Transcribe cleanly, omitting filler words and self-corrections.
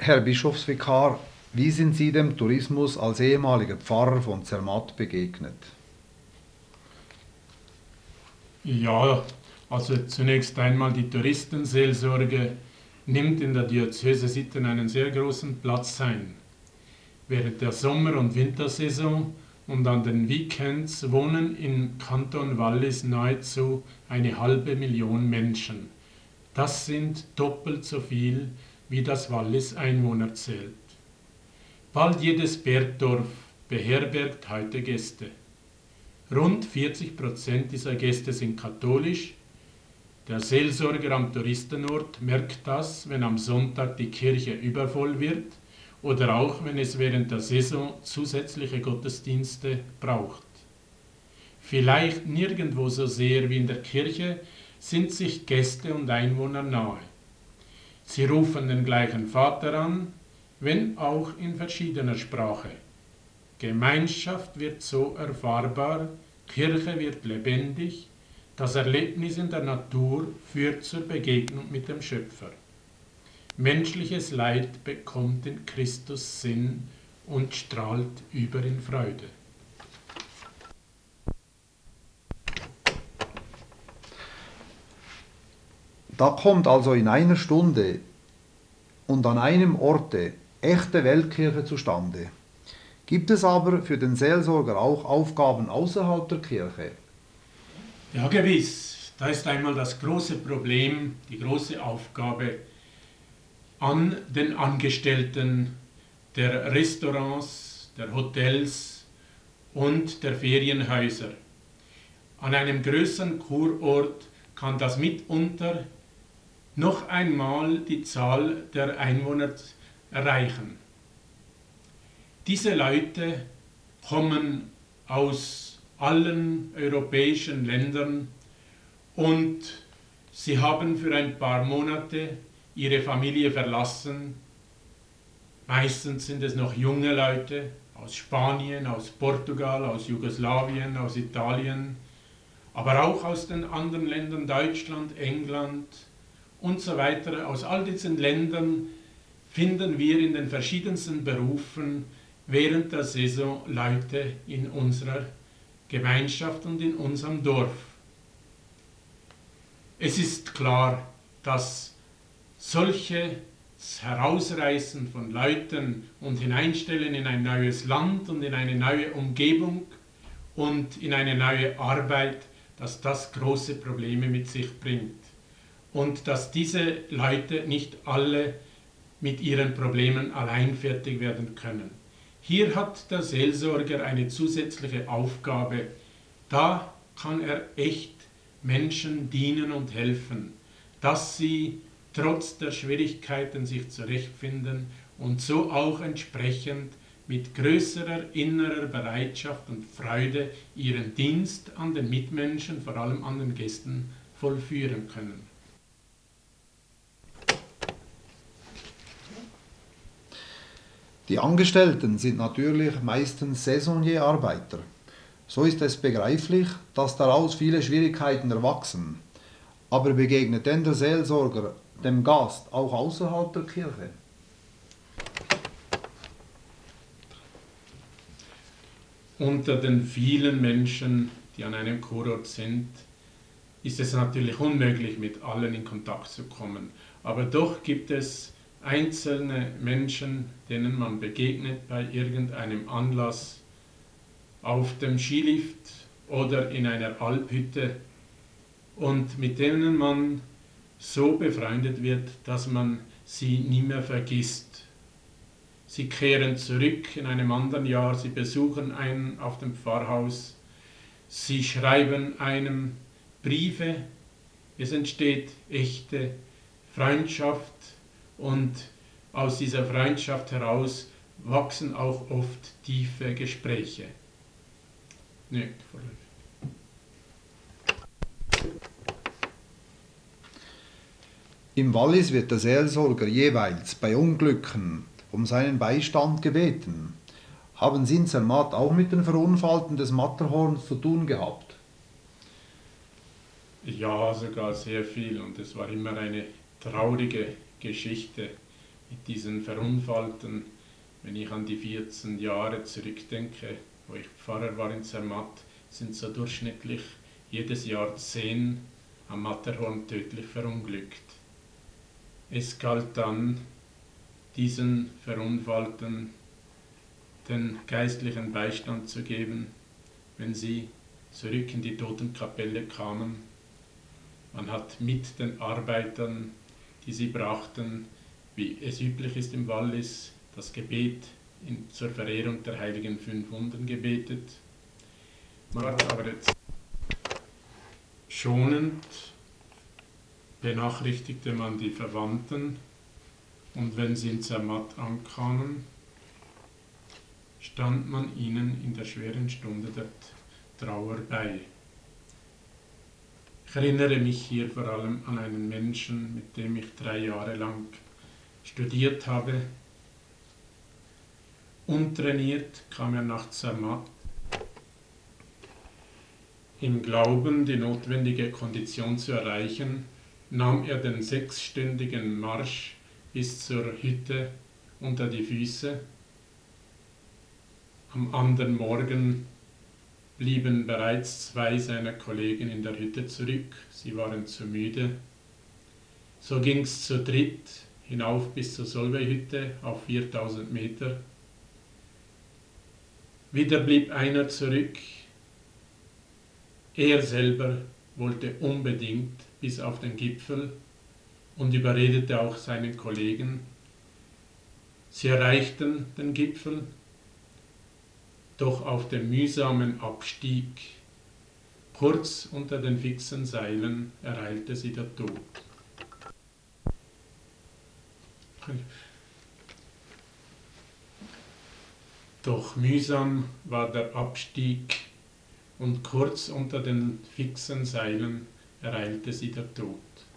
Herr Bischofsvikar, wie sind Sie dem Tourismus als ehemaliger Pfarrer von Zermatt begegnet? Ja, also zunächst einmal die Touristenseelsorge nimmt in der Diözese Sitten einen sehr großen Platz ein. Während der Sommer- und Wintersaison und an den Weekends wohnen im Kanton Wallis nahezu 500.000 Menschen. Das sind doppelt so viel, wie das Wallis Einwohner zählt. Bald jedes Bergdorf beherbergt heute Gäste. Rund 40% dieser Gäste sind katholisch. Der Seelsorger am Touristenort merkt das, wenn am Sonntag die Kirche übervoll wird oder auch wenn es während der Saison zusätzliche Gottesdienste braucht. Vielleicht nirgendwo so sehr wie in der Kirche sind sich Gäste und Einwohner nahe. Sie rufen den gleichen Vater an, wenn auch in verschiedener Sprache. Gemeinschaft wird so erfahrbar, Kirche wird lebendig, das Erlebnis in der Natur führt zur Begegnung mit dem Schöpfer. Menschliches Leid bekommt in Christus Sinn und strahlt über in Freude. Da kommt also in einer Stunde und an einem Orte echte Weltkirche zustande. Gibt es aber für den Seelsorger auch Aufgaben außerhalb der Kirche? Ja, gewiss. Da ist einmal das große Problem, die große Aufgabe an den Angestellten der Restaurants, der Hotels und der Ferienhäuser. An einem größeren Kurort kann das mitunter noch einmal die Zahl der Einwohner erreichen. Diese Leute kommen aus allen europäischen Ländern und sie haben für ein paar Monate ihre Familie verlassen. Meistens sind es noch junge Leute aus Spanien, aus Portugal, aus Jugoslawien, aus Italien, aber auch aus den anderen Ländern, Deutschland, England und so weiter. Aus all diesen Ländern finden wir in den verschiedensten Berufen während der Saison Leute in unserer Gemeinschaft und in unserem Dorf. Es ist klar, dass solches Herausreißen von Leuten und Hineinstellen in ein neues Land und in eine neue Umgebung und in eine neue Arbeit, dass das große Probleme mit sich bringt. Und dass diese Leute nicht alle mit ihren Problemen allein fertig werden können. Hier hat der Seelsorger eine zusätzliche Aufgabe. Da kann er echt Menschen dienen und helfen, dass sie trotz der Schwierigkeiten sich zurechtfinden und so auch entsprechend mit größerer innerer Bereitschaft und Freude ihren Dienst an den Mitmenschen, vor allem an den Gästen, vollführen können. Die Angestellten sind natürlich meistens Saisonierarbeiter. So ist es begreiflich, dass daraus viele Schwierigkeiten erwachsen. Aber begegnet denn der Seelsorger dem Gast auch außerhalb der Kirche? Unter den vielen Menschen, die an einem Kurort sind, ist es natürlich unmöglich, mit allen in Kontakt zu kommen. Aber doch gibt es einzelne Menschen, denen man begegnet bei irgendeinem Anlass auf dem Skilift oder in einer Alphütte und mit denen man so befreundet wird, dass man sie nie mehr vergisst. Sie kehren zurück in einem anderen Jahr, sie besuchen einen auf dem Pfarrhaus, sie schreiben einem Briefe, es entsteht echte Freundschaft und aus dieser Freundschaft heraus wachsen auch oft tiefe Gespräche. Nee, Im Wallis wird der Seelsorger jeweils bei Unglücken um seinen Beistand gebeten. Haben Sie in Zermatt auch mit den Verunfallten des Matterhorns zu tun gehabt? Ja, sogar sehr viel und es war immer eine traurige Geschichte. mit diesen Verunfallten. Wenn ich an die 14 Jahre zurückdenke, wo ich Pfarrer war in Zermatt, sind so durchschnittlich jedes Jahr 10 am Matterhorn tödlich verunglückt. Es galt dann, diesen Verunfallten den geistlichen Beistand zu geben, wenn sie zurück in die Totenkapelle kamen. Man hat mit den Arbeitern, die sie brachten, wie es üblich ist im Wallis, das Gebet zur Verehrung der heiligen 5 Wunden gebetet. Man hat aber jetzt schonend benachrichtigte man die Verwandten, und wenn sie in Zermatt ankamen, stand man ihnen in der schweren Stunde der Trauer bei. Ich erinnere mich hier vor allem an einen Menschen, mit dem ich 3 Jahre lang studiert habe. Untrainiert kam er nach Zermatt, im Glauben, die notwendige Kondition zu erreichen, nahm er den 6-stündigen Marsch bis zur Hütte unter die Füße. Am anderen Morgen blieben bereits 2 seiner Kollegen in der Hütte zurück, sie waren zu müde. So ging es zu dritt hinauf bis zur Solveig-Hütte auf 4000 Meter. Wieder blieb einer zurück. Er selber wollte unbedingt bis auf den Gipfel und überredete auch seinen Kollegen. Sie erreichten den Gipfel, doch auf dem mühsamen Abstieg, kurz unter den fixen Seilen, ereilte sie der Tod. Doch mühsam war der Abstieg, und kurz unter den fixen Seilen ereilte sie der Tod.